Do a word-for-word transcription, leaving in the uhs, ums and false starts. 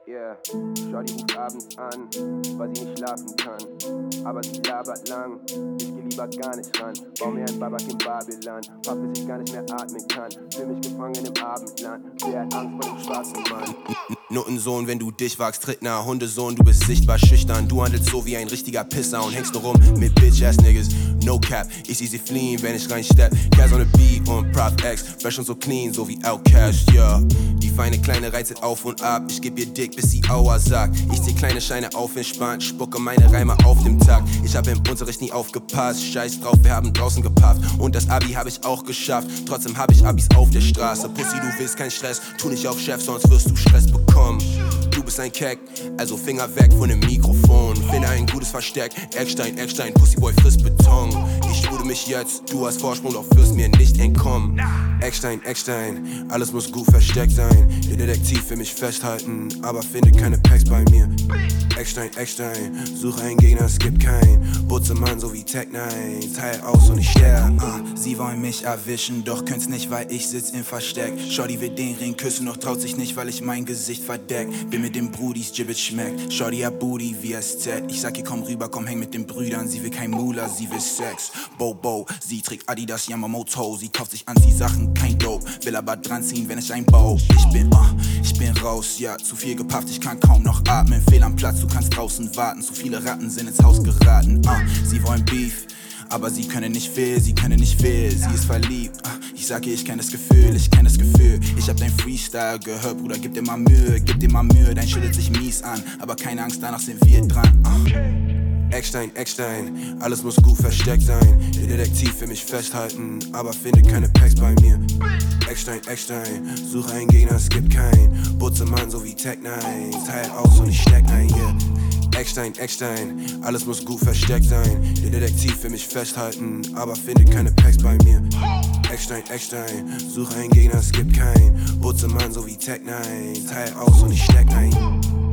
Yeah, Shorty ruft abends an, weil sie nicht schlafen kann. Aber sie labert lang, ich geh lieber gar nicht ran. Bau mir ein Babak in Babylon, pack bis ich gar nicht mehr atmen kann. Fühl mich gefangen im Abendland, wer hat Angst vor dem schwarzen Mann? Nuttensohn, wenn du dich wagst, tritt nah, Hundesohn, du bist sichtbar schüchtern. Du handelst so wie ein richtiger Pisser und hängst nur rum mit Bitch-Ass-Niggas. No cap, ich sehe sie fliehen, wenn ich reinstepp. Cass on the beat und Prof X, fresh und so clean, so wie Outkast, yeah. Die feine Kleine reizt auf und ab, ich geb ihr Dick, bis sie Aua sagt. Ich zieh kleine Scheine auf, entspannt, spucke meine Reime auf dem Takt. Ich hab im Unterricht nie aufgepasst, scheiß drauf, wir haben draußen gepafft. Und das Abi hab ich auch geschafft, trotzdem hab ich Abis auf der Straße. Pussy, du willst keinen Stress, tu nicht auf Chef, sonst wirst du Stress bekommen. Du bist ein Keck, also Finger weg von dem Mikrofon. Finde ein gutes Versteck, Eckstein, Eckstein, Pussyboy frisst Beton. Ich spule mich jetzt, du hast Vorsprung, doch wirst mir nicht entkommen. Eckstein, Eckstein, alles muss gut versteckt sein. Der Detektiv will mich festhalten, aber findet keine Packs bei mir. Eckstein, Eckstein, suche einen Gegner, es gibt keinen. Butzemann so wie Tech neun, teil aus und ich sterb. Uh, sie wollen mich erwischen, doch könnt's nicht, weil ich sitz im Versteck. Shorty will den Ring küssen, doch traut sich nicht, weil ich mein Gesicht verdeck. Bin mit den Brudis, Gibbet schmeckt. Shorty hat Booty wie S Z. Ich sag ihr komm rüber, komm häng mit den Brüdern. Sie will kein Mula, sie will Sex. Bobo, sie trägt Adidas Yamamoto. Sie kauft sich Anziehsachen, kein Dope. Will aber dran ziehen, wenn ich einbau. Ich bin, uh, ich bin raus, ja, zu viel gepafft, ich kann kaum noch atmen. Fehl am Platz, du kannst draußen warten. Zu viele Ratten sind ins Haus geraten. Uh, sie wollen Beef, aber sie können nicht viel, sie können nicht viel. Sie ist verliebt, uh, ich sag ihr, ich kenn das Gefühl, ich kenn das Gefühl. Ich hab dein Freestyle gehört, Bruder, gib dir mal Mühe, gib dir mal Mühe. Dein schüttelt sich mies an, aber keine Angst, danach sind wir dran. Uh. Eckstein, Eckstein, alles muss gut versteckt sein. Der Detektiv will mich festhalten, aber findet keine Packs bei mir. Eckstein, Eckstein, suche einen Gegner, es gibt keinen. Butzemann so wie Tech neun, teil aus und ich steck ein, yeah. Eckstein, Eckstein, alles muss gut versteckt sein. Der Detektiv will mich festhalten, aber findet keine Packs bei mir. Eckstein, Eckstein, suche einen Gegner, es gibt keinen. Butzemann so wie Tech neun, teil aus und ich steck ein.